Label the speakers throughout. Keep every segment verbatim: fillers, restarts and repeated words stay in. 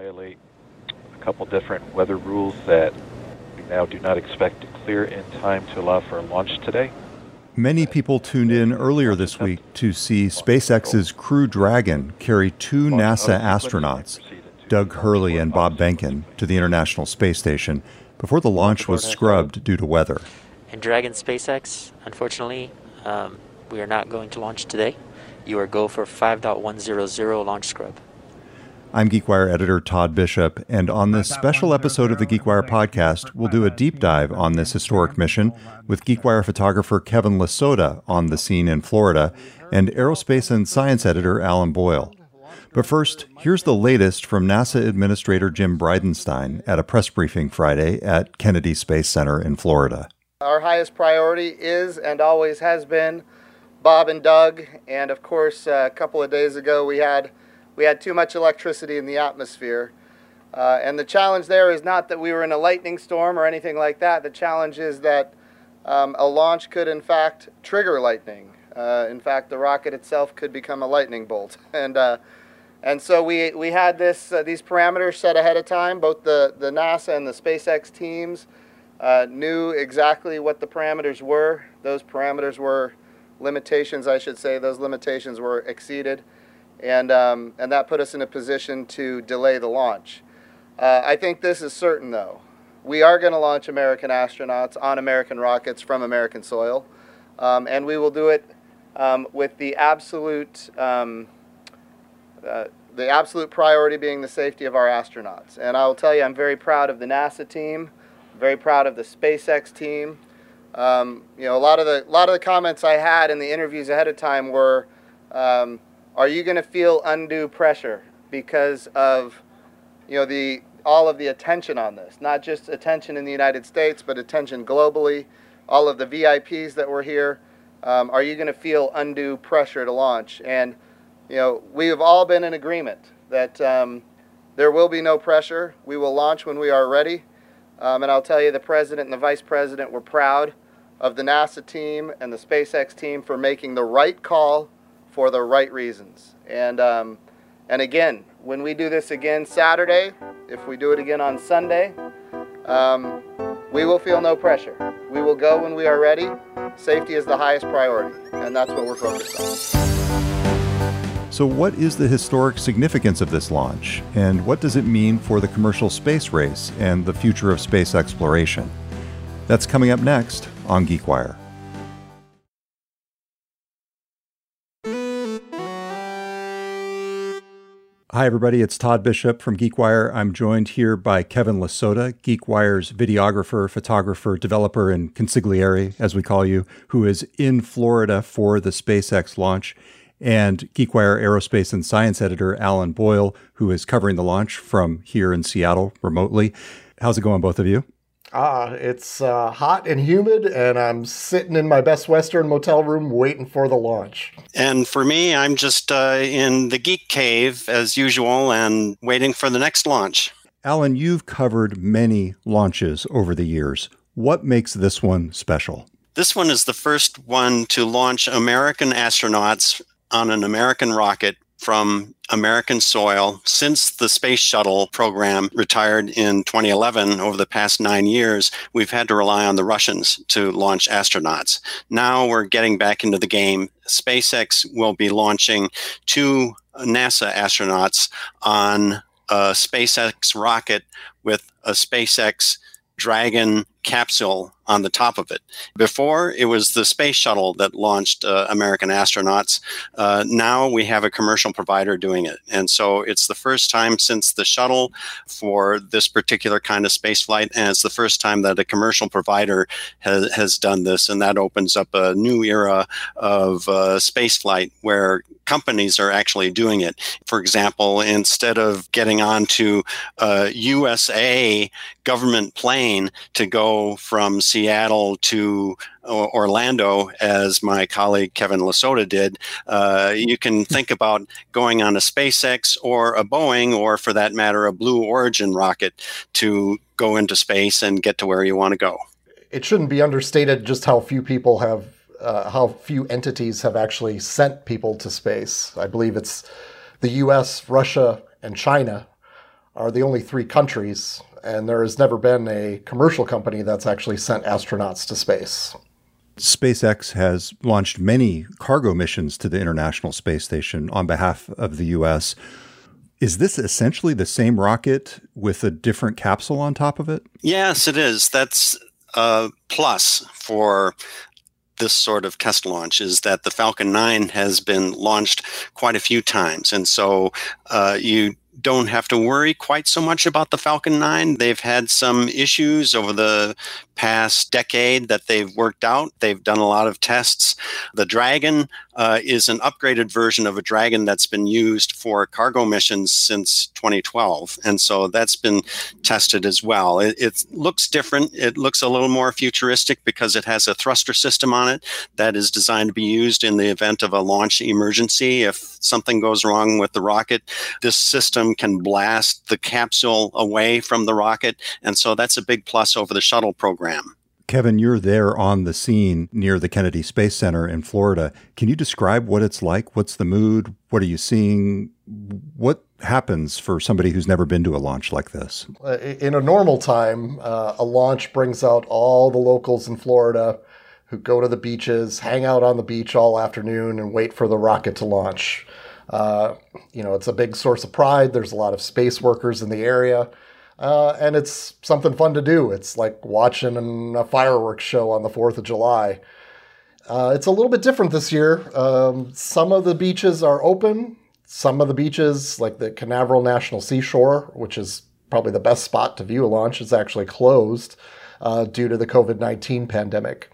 Speaker 1: violate a couple different weather rules that we now do not expect to clear in time to allow for a launch today.
Speaker 2: Many people tuned in earlier this week to see SpaceX's Crew Dragon carry two NASA astronauts, Doug Hurley and Bob Behnken, to the International Space Station before the launch was scrubbed due to weather.
Speaker 3: And Dragon SpaceX, unfortunately, um, we are not going to launch today. You are go for five point one hundred launch scrub.
Speaker 2: I'm GeekWire editor Todd Bishop, and on this special episode of the GeekWire podcast, we'll do a deep dive on this historic mission with GeekWire photographer Kevin Lasota on the scene in Florida and aerospace and science editor Alan Boyle. But first, here's the latest from NASA Administrator Jim Bridenstine at a press briefing Friday at Kennedy Space Center in Florida.
Speaker 4: Our highest priority is and always has been Bob and Doug, and of course, uh, a couple of days ago we had We had too much electricity in the atmosphere. Uh, and the challenge there is not that we were in a lightning storm or anything like that. The challenge is that um, a launch could, in fact, trigger lightning. Uh, in fact, the rocket itself could become a lightning bolt. And uh, and so we we had this uh, these parameters set ahead of time. Both the, the NASA and the SpaceX teams uh, knew exactly what the parameters were. Those parameters were limitations, I should say. Those limitations were exceeded. And um, and that put us in a position to delay the launch. Uh, I think this is certain, though. We are going to launch American astronauts on American rockets from American soil, um, and we will do it um, with the absolute um, uh, the absolute priority being the safety of our astronauts. And I will tell you, I'm very proud of the NASA team, very proud of the SpaceX team. Um, you know, a lot of the a lot of the comments I had in the interviews ahead of time were. Um, Are you going to feel undue pressure because of, you know, the all of the attention on this? Not just attention in the United States, but attention globally. All of the V I Ps that were here. Um, are you going to feel undue pressure to launch? And, you know, we have all been in agreement that um, there will be no pressure. We will launch when we are ready. Um, and I'll tell you, the president and the vice president were proud of the NASA team and the SpaceX team for making the right call for the right reasons. And um, and again, when we do this again Saturday, if we do it again on Sunday, um, we will feel no pressure. We will go when we are ready. Safety is the highest priority, and that's what we're focused on.
Speaker 2: So what is the historic significance of this launch, and what does it mean for the commercial space race and the future of space exploration? That's coming up next on GeekWire. Hi, everybody. It's Todd Bishop from GeekWire. I'm joined here by Kevin Lasota, GeekWire's videographer, photographer, developer, and consigliere, as we call you, who is in Florida for the SpaceX launch, and GeekWire aerospace and science editor Alan Boyle, who is covering the launch from here in Seattle remotely. How's it going, both of you?
Speaker 5: Ah, it's uh, hot and humid, and I'm sitting in my Best Western motel room waiting for the launch.
Speaker 6: And for me, I'm just uh, in the Geek Cave, as usual, and waiting for the next launch.
Speaker 2: Alan, you've covered many launches over the years. What makes this one special?
Speaker 6: This one is the first one to launch American astronauts on an American rocket from American soil since the space shuttle program retired in twenty eleven. Over the past nine years, we've had to rely on the Russians to launch astronauts. Now we're getting back into the game. SpaceX will be launching two NASA astronauts on a SpaceX rocket with a SpaceX Dragon capsule on the top of it. Before, it was the space shuttle that launched uh, American astronauts. Uh, now we have a commercial provider doing it. And so it's the first time since the shuttle for this particular kind of space flight, and it's the first time that a commercial provider has, has done this. And that opens up a new era of uh, space flight where companies are actually doing it. For example, instead of getting onto a U S A government plane to go from Seattle to Orlando, as my colleague Kevin Lasota did, uh, you can think about going on a SpaceX or a Boeing, or for that matter, a Blue Origin rocket to go into space and get to where you want to go.
Speaker 5: It shouldn't be understated just how few people have Uh, how few entities have actually sent people to space. I believe it's the U S, Russia, and China are the only three countries, and there has never been a commercial company that's actually sent astronauts to space.
Speaker 2: SpaceX has launched many cargo missions to the International Space Station on behalf of the U S. Is this essentially the same rocket with a different capsule on top of it?
Speaker 6: Yes, it is. That's a plus for this sort of test launch, is that the Falcon nine has been launched quite a few times. And so uh, you don't have to worry quite so much about the Falcon nine. They've had some issues over the past decade that they've worked out. They've done a lot of tests. The Dragon uh, is an upgraded version of a Dragon that's been used for cargo missions since twenty twelve. And so that's been tested as well. It, it looks different. It looks a little more futuristic because it has a thruster system on it that is designed to be used in the event of a launch emergency. If something goes wrong with the rocket, this system can blast the capsule away from the rocket. And so that's a big plus over the shuttle program.
Speaker 2: Kevin, you're there on the scene near the Kennedy Space Center in Florida. Can you describe what it's like? What's the mood? What are you seeing? What happens for somebody who's never been to a launch like this?
Speaker 5: In a normal time, uh, a launch brings out all the locals in Florida who go to the beaches, hang out on the beach all afternoon, and wait for the rocket to launch. Uh, you know, it's a big source of pride. There's a lot of space workers in the area. Uh, and it's something fun to do. It's like watching a fireworks show on the fourth of July. Uh, it's a little bit different this year. Um, some of the beaches are open. Some of the beaches, like the Canaveral National Seashore, which is probably the best spot to view a launch, is actually closed uh, due to the covid nineteen pandemic.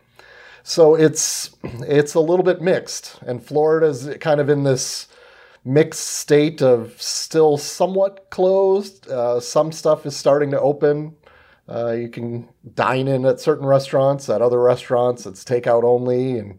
Speaker 5: So it's it's a little bit mixed. And Florida's kind of in this mixed state of still somewhat closed. Uh, some stuff is starting to open. Uh, you can dine in at certain restaurants. At other restaurants, it's takeout only. And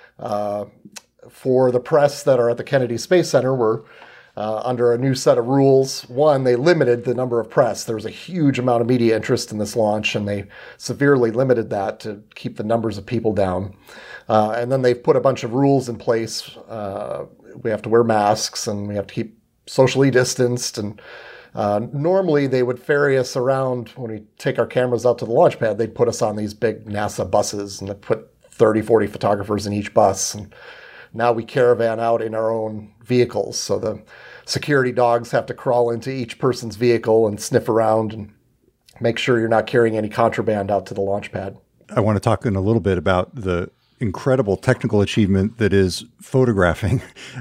Speaker 5: uh, for the press that are at the Kennedy Space Center, we're uh, under a new set of rules. One, they limited the number of press. There was a huge amount of media interest in this launch, and they severely limited that to keep the numbers of people down. Uh, and then they've put a bunch of rules in place. Uh, we have to wear masks, and we have to keep socially distanced. And uh, normally they would ferry us around when we take our cameras out to the launch pad. They'd put us on these big NASA buses, and they'd put thirty, forty photographers in each bus. And now we caravan out in our own vehicles. So the security dogs have to crawl into each person's vehicle and sniff around and make sure you're not carrying any contraband out to the launch pad.
Speaker 2: I want to talk in a little bit about the incredible technical achievement that is photographing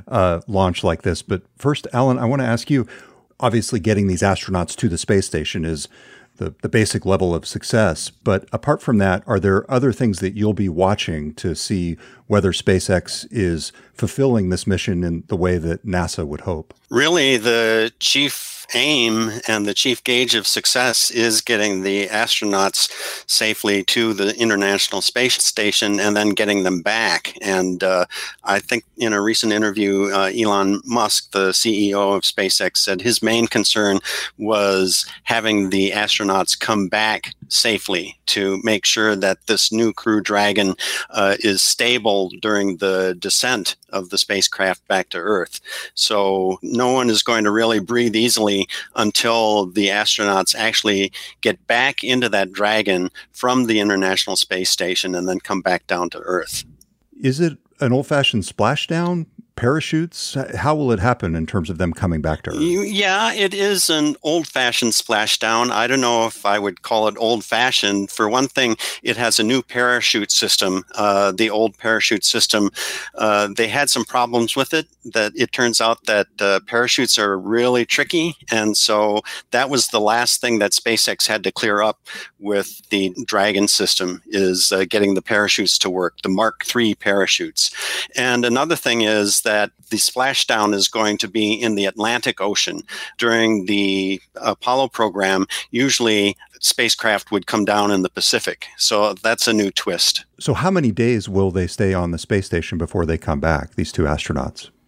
Speaker 2: a launch like this. But first, Alan, I want to ask you, obviously getting these astronauts to the space station is the, the basic level of success. But apart from that, are there other things that you'll be watching to see whether SpaceX is fulfilling this mission in the way that NASA would hope?
Speaker 6: Really, the chief aim and the chief gauge of success is getting the astronauts safely to the International Space Station and then getting them back. And uh, I think in a recent interview, uh, Elon Musk, the C E O of SpaceX, said his main concern was having the astronauts come back safely to make sure that this new Crew Dragon uh, is stable during the descent of the spacecraft back to Earth. So no one is going to really breathe easily until the astronauts actually get back into that Dragon from the International Space Station and then come back down to Earth.
Speaker 2: Is it an old-fashioned splashdown? Parachutes? How will it happen in terms of them coming back to Earth?
Speaker 6: Yeah, it is an old-fashioned splashdown. I don't know if I would call it old-fashioned. For one thing, it has a new parachute system. Uh, the old parachute system, uh, they had some problems with it. That it turns out that uh, parachutes are really tricky, and so that was the last thing that SpaceX had to clear up with the Dragon system, is uh, getting the parachutes to work, the Mark three parachutes. And another thing is that the splashdown is going to be in the Atlantic Ocean. During the Apollo program, usually spacecraft would come down in the Pacific. So that's a new twist.
Speaker 2: So how many days will they stay on the space station before they come back, these two astronauts?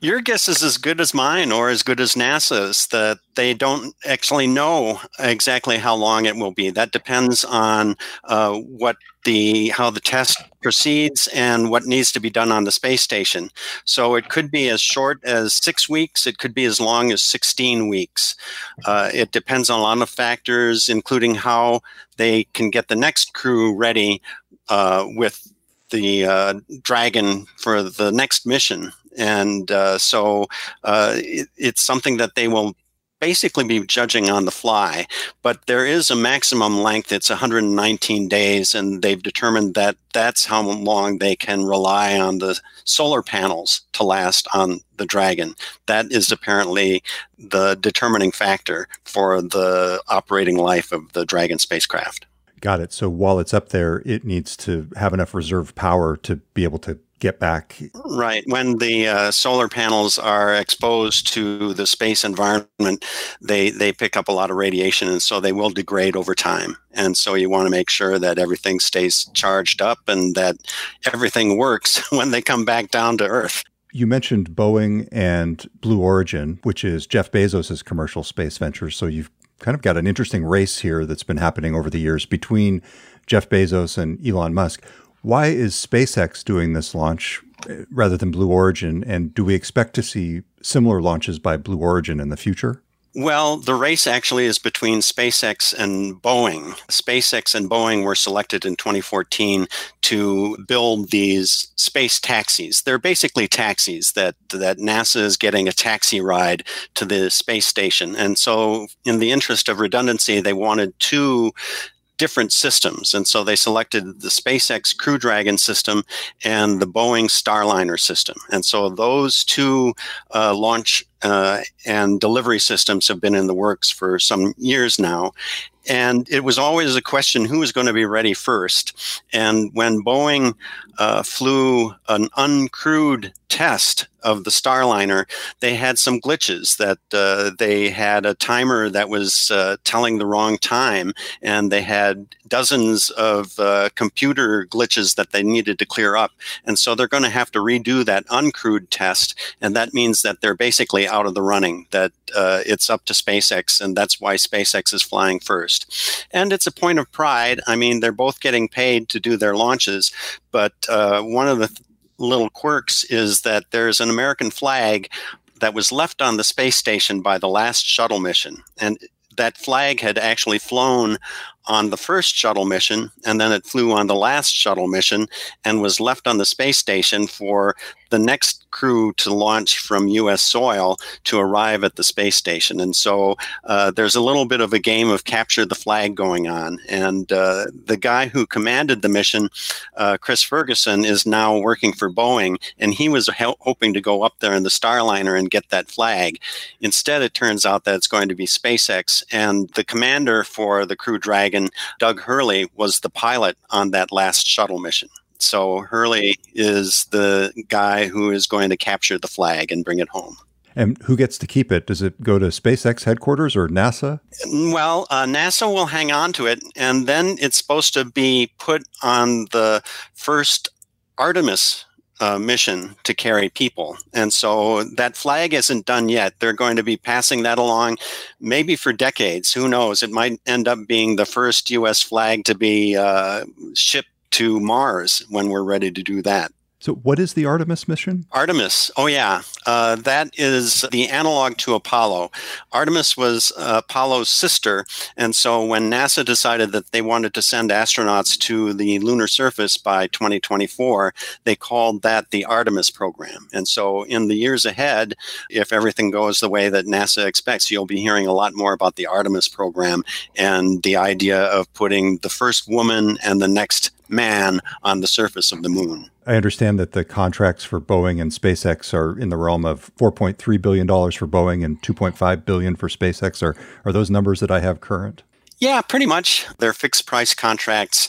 Speaker 6: Your guess is as good as mine or as good as NASA's, that they don't actually know exactly how long it will be. That depends on uh, what the how the test proceeds and what needs to be done on the space station. So it could be as short as six weeks. It could be as long as sixteen weeks. Uh, it depends on a lot of factors, including how they can get the next crew ready uh, with the uh, Dragon for the next mission. And uh, so uh, it, it's something that they will basically be judging on the fly. But there is a maximum length. It's one hundred nineteen days, and they've determined that that's how long they can rely on the solar panels to last on the Dragon. That is apparently the determining factor for the operating life of the Dragon spacecraft.
Speaker 2: Got it. So while it's up there, it needs to have enough reserve power to be able to get back.
Speaker 6: Right. When the uh, solar panels are exposed to the space environment, they, they pick up a lot of radiation, and so they will degrade over time. And so you want to make sure that everything stays charged up and that everything works when they come back down to Earth.
Speaker 2: You mentioned Boeing and Blue Origin, which is Jeff Bezos' commercial space venture. So you've kind of got an interesting race here that's been happening over the years between Jeff Bezos and Elon Musk. Why is SpaceX doing this launch rather than Blue Origin? And do we expect to see similar launches by Blue Origin in the future?
Speaker 6: Well, the race actually is between SpaceX and Boeing. SpaceX and Boeing were selected in twenty fourteen to build these space taxis. They're basically taxis that, that NASA is getting a taxi ride to the space station. And so in the interest of redundancy, they wanted two different systems. And so they selected the SpaceX Crew Dragon system and the Boeing Starliner system. And so those two uh, launch uh, and delivery systems have been in the works for some years now. And it was always a question, who was going to be ready first? And when Boeing uh, flew an uncrewed test of the Starliner, they had some glitches that uh, they had a timer that was uh, telling the wrong time, and they had dozens of uh, computer glitches that they needed to clear up. And so they're going to have to redo that uncrewed test, and that means that they're basically out of the running, that uh, it's up to SpaceX, and that's why SpaceX is flying first. And it's a point of pride. I mean, they're both getting paid to do their launches, but uh, one of the th- little quirks is that there's an American flag that was left on the space station by the last shuttle mission. And that flag had actually flown on the first shuttle mission, and then it flew on the last shuttle mission and was left on the space station for the next crew to launch from U S soil to arrive at the space station. And so uh, there's a little bit of a game of capture the flag going on. And uh, the guy who commanded the mission, uh, Chris Ferguson, is now working for Boeing, and he was ho- hoping to go up there in the Starliner and get that flag. Instead, it turns out that it's going to be SpaceX, and the commander for the Crew Dragon, Doug Hurley, was the pilot on that last shuttle mission. So Hurley is the guy who is going to capture the flag and bring it home.
Speaker 2: And who gets to keep it? Does it go to SpaceX headquarters or NASA?
Speaker 6: Well, uh, NASA will hang on to it, and then it's supposed to be put on the first Artemis Uh, mission to carry people. And so that flag isn't done yet. They're going to be passing that along maybe for decades. Who knows? It might end up being the first U S flag to be uh, shipped to Mars when we're ready to do that.
Speaker 2: So what is the Artemis mission?
Speaker 6: Artemis. Oh, yeah. Uh, that is the analog to Apollo. Artemis was uh, Apollo's sister. And so when NASA decided that they wanted to send astronauts to the lunar surface by twenty twenty-four, they called that the Artemis program. And so in the years ahead, if everything goes the way that NASA expects, you'll be hearing a lot more about the Artemis program and the idea of putting the first woman and the next man on the surface of the moon.
Speaker 2: I understand that the contracts for Boeing and SpaceX are in the realm of four point three billion dollars for Boeing and two point five billion dollars for SpaceX. Are, are those numbers that I have current?
Speaker 6: Yeah, pretty much. They're fixed price contracts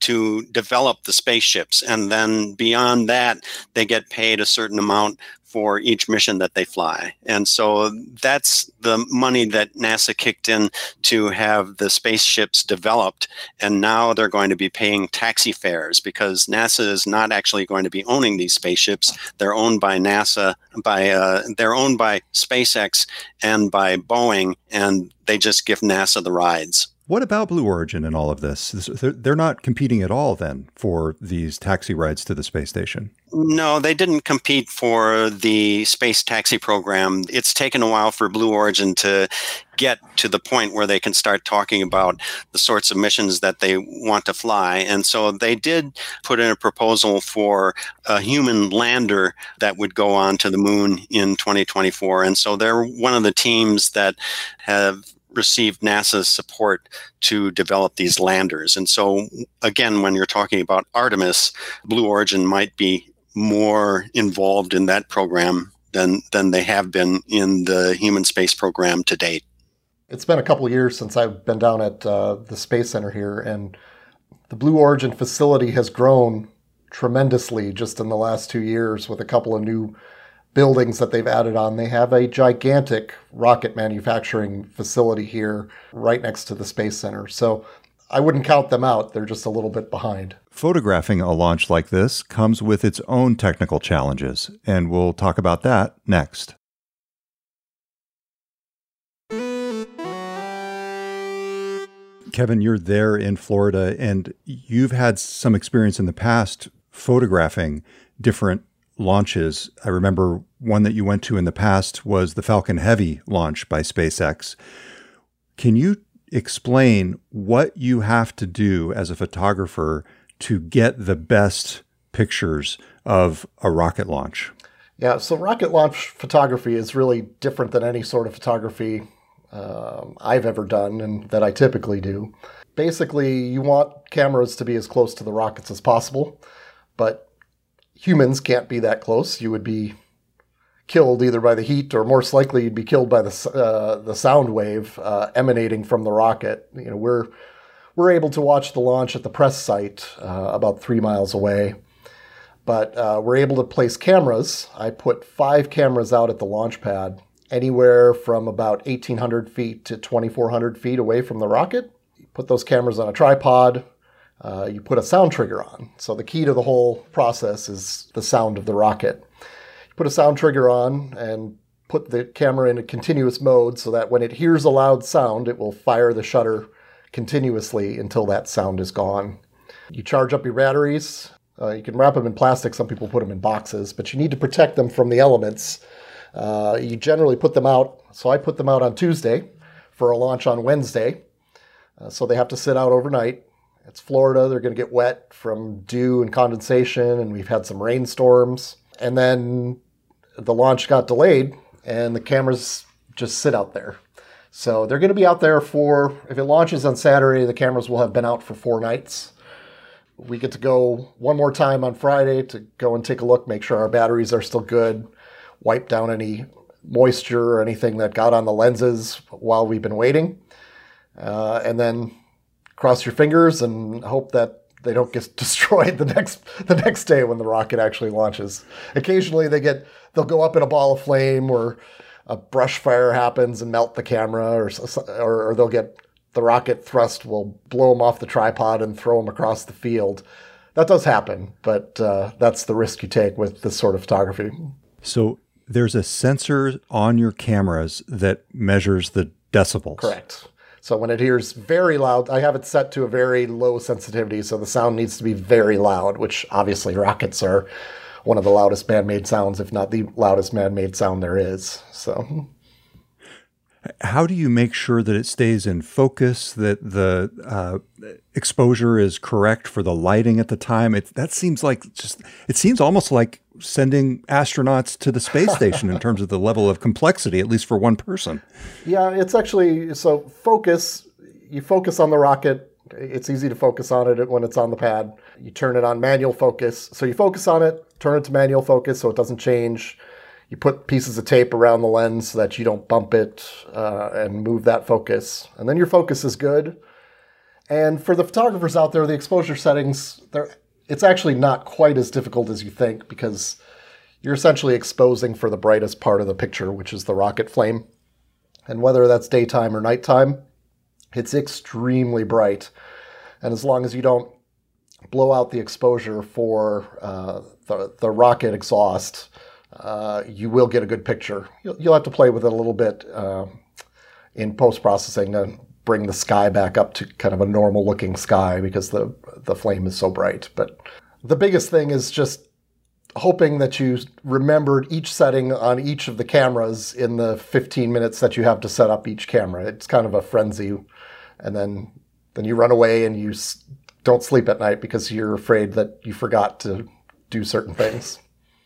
Speaker 6: to develop the spaceships. And then beyond that, they get paid a certain amount for each mission that they fly. And so that's the money that NASA kicked in to have the spaceships developed. And now they're going to be paying taxi fares because NASA is not actually going to be owning these spaceships. They're owned by NASA, by uh, they're owned by SpaceX and by Boeing, and they just give NASA the rides.
Speaker 2: What about Blue Origin and all of this? They're not competing at all then for these taxi rides to the space station.
Speaker 6: No, they didn't compete for the space taxi program. It's taken a while for Blue Origin to get to the point where they can start talking about the sorts of missions that they want to fly. And so they did put in a proposal for a human lander that would go on to the moon in twenty twenty-four. And so they're one of the teams that have received NASA's support to develop these landers. And so, again, when you're talking about Artemis, Blue Origin might be more involved in that program than than they have been in the human space program to date.
Speaker 5: It's been a couple of years since I've been down at uh, the Space Center here, and the Blue Origin facility has grown tremendously just in the last two years with a couple of new buildings that they've added on. They have a gigantic rocket manufacturing facility here right next to the Space Center. So I wouldn't count them out. They're just a little bit behind.
Speaker 2: Photographing a launch like this comes with its own technical challenges, and we'll talk about that next. Kevin, you're there in Florida, and you've had some experience in the past photographing different launches. I remember one that you went to in the past was the Falcon Heavy launch by SpaceX. Can you explain what you have to do as a photographer to get the best pictures of a rocket launch?
Speaker 5: Yeah, so rocket launch photography is really different than any sort of photography um, I've ever done and that I typically do. Basically, you want cameras to be as close to the rockets as possible, but humans can't be that close. You would be killed either by the heat, or most likely you'd be killed by the uh, the sound wave uh, emanating from the rocket. You know, we're we're able to watch the launch at the press site uh, about three miles away, but uh, we're able to place cameras. I put five cameras out at the launch pad, anywhere from about eighteen hundred feet to twenty-four hundred feet away from the rocket. You put those cameras on a tripod. Uh, you put a sound trigger on. So the key to the whole process is the sound of the rocket. You put a sound trigger on and put the camera in a continuous mode so that when it hears a loud sound, it will fire the shutter continuously until that sound is gone. You charge up your batteries. Uh, you can wrap them in plastic. Some people put them in boxes, but you need to protect them from the elements. Uh, you generally put them out. So I put them out on Tuesday for a launch on Wednesday. Uh, so they have to sit out overnight. It's Florida. They're going to get wet from dew and condensation, and we've had some rainstorms. And then the launch got delayed, and the cameras just sit out there. So they're going to be out there for, if it launches on Saturday, the cameras will have been out for four nights. We get to go one more time on Friday to go and take a look, make sure our batteries are still good, wipe down any moisture or anything that got on the lenses while we've been waiting. Uh, and then cross your fingers and hope that they don't get destroyed the next the next day when the rocket actually launches. Occasionally they get they'll go up in a ball of flame, or a brush fire happens and melt the camera, or or, or they'll get the rocket thrust will blow them off the tripod and throw them across the field. That does happen, but uh, that's the risk you take with this sort of photography.
Speaker 2: So there's a sensor on your cameras that measures the decibels.
Speaker 5: Correct. So when it hears very loud, I have it set to a very low sensitivity, so the sound needs to be very loud, which obviously rockets are one of the loudest man-made sounds, if not the loudest man-made sound there is. So,
Speaker 2: how do you make sure that it stays in focus, that the uh, exposure is correct for the lighting at the time? It, that seems like just, it seems almost like sending astronauts to the space station in terms of the level of complexity, at least for one person.
Speaker 5: Yeah, it's actually, so focus, you focus on the rocket. It's easy to focus on it when it's on the pad. You turn it on manual focus. So you focus on it, turn it to manual focus so it doesn't change. You put pieces of tape around the lens so that you don't bump it uh, and move that focus. And then your focus is good. And for the photographers out there, the exposure settings, they're, it's actually not quite as difficult as you think because you're essentially exposing for the brightest part of the picture, which is the rocket flame. And whether that's daytime or nighttime, it's extremely bright. And as long as you don't blow out the exposure for uh, the, the rocket exhaust, uh, you will get a good picture. You'll, you'll have to play with it a little bit uh, in post-processing to bring the sky back up to kind of a normal looking sky because the, the flame is so bright. But the biggest thing is just hoping that you remembered each setting on each of the cameras in the fifteen minutes that you have to set up each camera. It's kind of a frenzy. And then, then you run away and you s- don't sleep at night because you're afraid that you forgot to do certain things.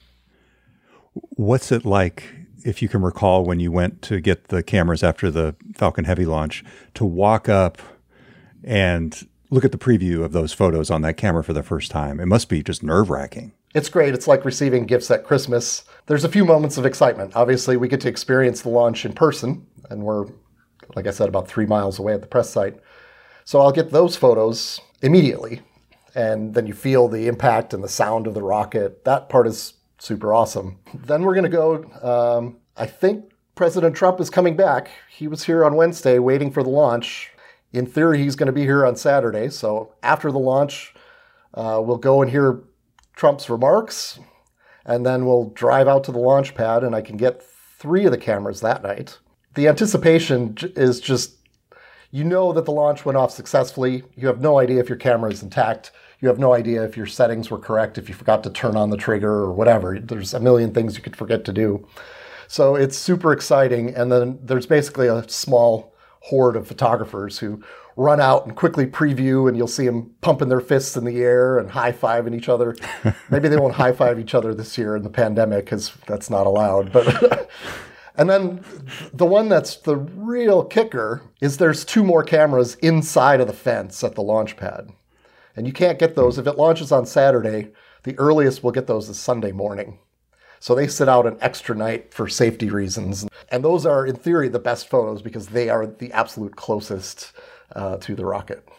Speaker 2: What's it like, if you can recall, when you went to get the cameras after the Falcon Heavy launch, to walk up and look at the preview of those photos on that camera for the first time? It must be just nerve-wracking.
Speaker 5: It's great. It's like receiving gifts at Christmas. There's a few moments of excitement. Obviously, we get to experience the launch in person, and we're, like I said, about three miles away at the press site. So I'll get those photos immediately, and then you feel the impact and the sound of the rocket. That part is super awesome. Then we're going to go, um, I think President Trump is coming back. He was here on Wednesday waiting for the launch. In theory, he's going to be here on Saturday. So after the launch, uh, we'll go and hear Trump's remarks, and then we'll drive out to the launch pad, and I can get three of the cameras that night. The anticipation is just, you know that the launch went off successfully. You have no idea if your camera is intact. You have no idea if your settings were correct, if you forgot to turn on the trigger or whatever. There's a million things you could forget to do. So it's super exciting. And then there's basically a small horde of photographers who run out and quickly preview, and you'll see them pumping their fists in the air and high-fiving each other. Maybe they won't high-five each other this year in the pandemic because that's not allowed. But and then the one that's the real kicker is there's two more cameras inside of the fence at the launch pad. And you can't get those. If it launches on Saturday, the earliest we'll get those is Sunday morning. So they sit out an extra night for safety reasons. And those are, in theory, the best photos because they are the absolute closest uh, to the rocket.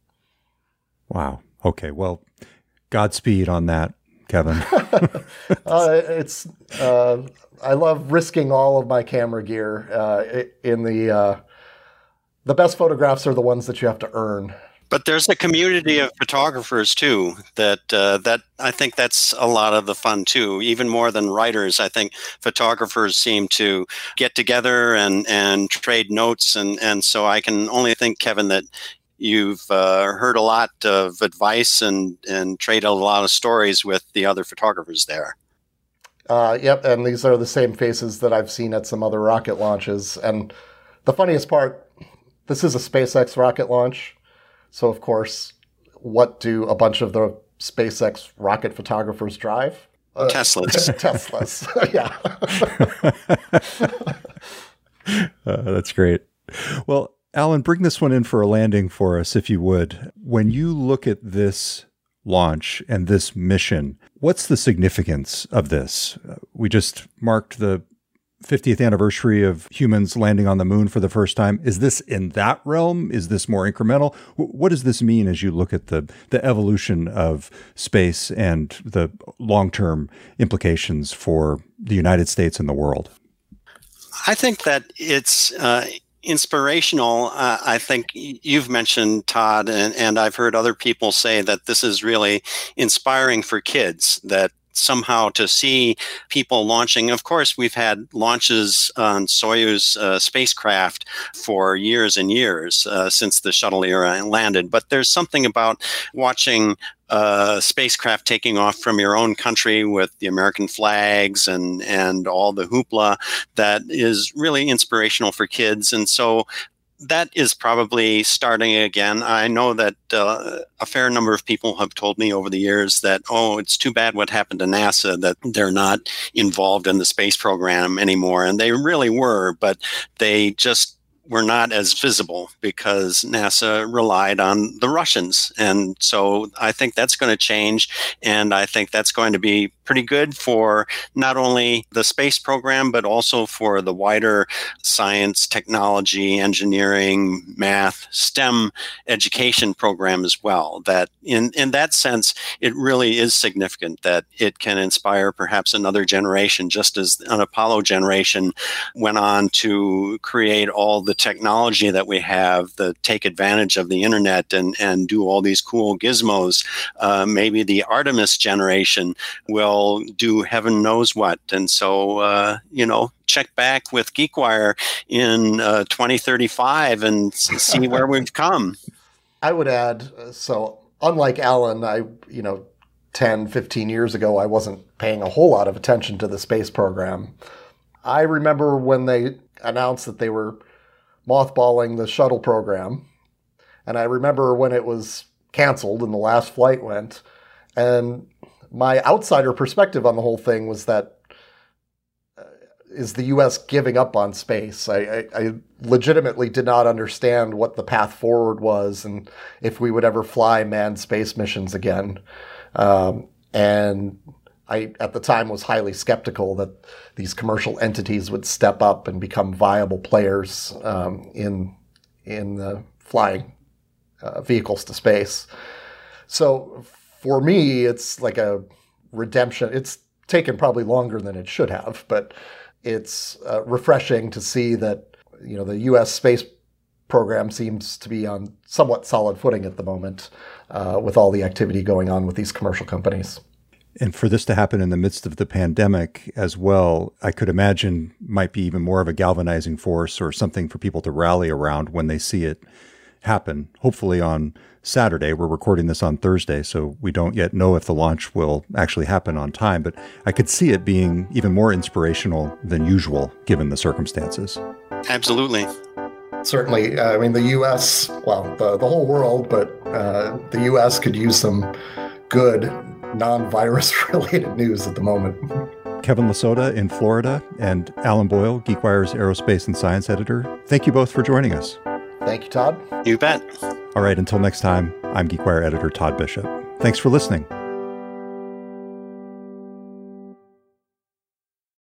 Speaker 2: Wow. Okay. Well, Godspeed on that, Kevin.
Speaker 5: uh, it's uh, I love risking all of my camera gear. Uh, in the uh, the best photographs are the ones that you have to earn.
Speaker 6: But there's a community of photographers too that uh, that I think that's a lot of the fun too. Even more than writers, I think photographers seem to get together and, and trade notes, and, and so I can only think, Kevin, that you've uh, heard a lot of advice and and traded a lot of stories with the other photographers there.
Speaker 5: Uh, yep, and these are the same faces that I've seen at some other rocket launches. And the funniest part, this is a SpaceX rocket launch. So, of course, what do a bunch of the SpaceX rocket photographers drive?
Speaker 6: Uh, Teslas.
Speaker 5: Teslas, yeah.
Speaker 2: uh, that's great. Well, Alan, bring this one in for a landing for us, if you would. When you look at this launch and this mission, what's the significance of this? Uh, we just marked the fiftieth anniversary of humans landing on the moon for the first time. Is this in that realm? Is this more incremental? What does this mean as you look at the, the evolution of space and the long-term implications for the United States and the world?
Speaker 6: I think that it's uh, inspirational. Uh, I think you've mentioned, Todd, and, and I've heard other people say that this is really inspiring for kids, that somehow to see people launching. Of course, we've had launches on Soyuz uh, spacecraft for years and years uh, since the shuttle era landed. But there's something about watching a spacecraft taking off from your own country with the American flags and, and all the hoopla that is really inspirational for kids. And so that is probably starting again. I know that uh, a fair number of people have told me over the years that, oh, it's too bad what happened to NASA, that they're not involved in the space program anymore. And they really were, but they just were not as visible because NASA relied on the Russians. And so I think that's going to change. And I think that's going to be pretty good for not only the space program, but also for the wider science, technology, engineering, math, STEM education program as well. That in, in that sense, it really is significant that it can inspire perhaps another generation, just as an Apollo generation went on to create all the technology that we have, that take advantage of the internet and, and do all these cool gizmos. Uh, maybe the Artemis generation will do heaven knows what. And so, uh, you know, check back with GeekWire in uh, twenty thirty-five and see where we've come.
Speaker 5: I would add, so unlike Alan, I, you know, ten, fifteen years ago, I wasn't paying a whole lot of attention to the space program. I remember when they announced that they were mothballing the shuttle program. And I remember when it was canceled and the last flight went. And my outsider perspective on the whole thing was that, uh, is the U S giving up on space? I, I, I legitimately did not understand what the path forward was and if we would ever fly manned space missions again. Um, and I, at the time, was highly skeptical that these commercial entities would step up and become viable players um, in in the flying uh, vehicles to space. So for me, it's like a redemption. It's taken probably longer than it should have, but it's uh, refreshing to see that, you know, the U S space program seems to be on somewhat solid footing at the moment uh, with all the activity going on with these commercial companies.
Speaker 2: And for this to happen in the midst of the pandemic as well, I could imagine might be even more of a galvanizing force or something for people to rally around when they see it happen. Hopefully on Saturday. We're recording this on Thursday, so we don't yet know if the launch will actually happen on time, but I could see it being even more inspirational than usual given the circumstances.
Speaker 6: Absolutely.
Speaker 5: Certainly. Uh, I mean, the U S, well, the, the whole world, but uh, the U S could use some good non-virus related news at the moment.
Speaker 2: Kevin Lasota in Florida and Alan Boyle, GeekWire's aerospace and science editor. Thank you both for joining us.
Speaker 5: Thank you, Todd.
Speaker 6: You bet.
Speaker 2: All right, until next time, I'm GeekWire editor Todd Bishop. Thanks for listening.